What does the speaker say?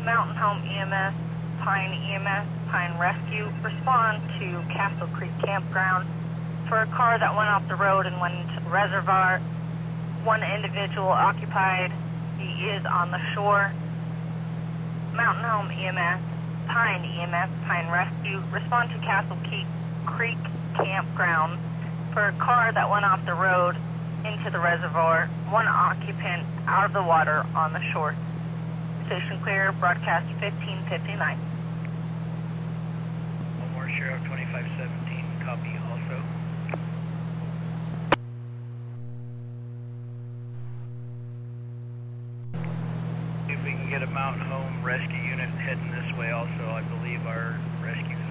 Mountain Home EMS, Pine EMS, Pine Rescue, respond to Castle Creek Campground for a car that went off the road and went into the reservoir. One individual occupied. He is on the shore. Mountain Home EMS, Pine EMS, Pine Rescue, respond to Castle Creek Campground for a car that went off the road into the reservoir. One occupant out of the water on the shore. Station clear, broadcast 1559. One more, Sheriff 2517, copy also. If we can get a Mountain Home rescue unit heading this way also, I believe our rescue